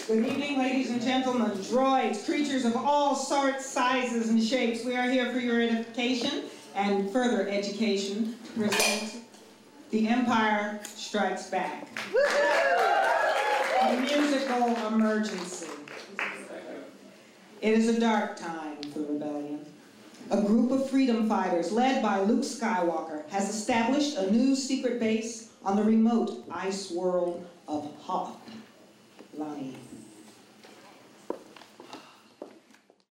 Good evening, ladies and gentlemen, droids, creatures of all sorts, sizes, and shapes. We are here for your edification and further education to present The Empire Strikes Back. A musical emergency. It is a dark time for the rebellion. A group of freedom fighters led by Luke Skywalker has established a new secret base on the remote ice world of Hoth, Lani.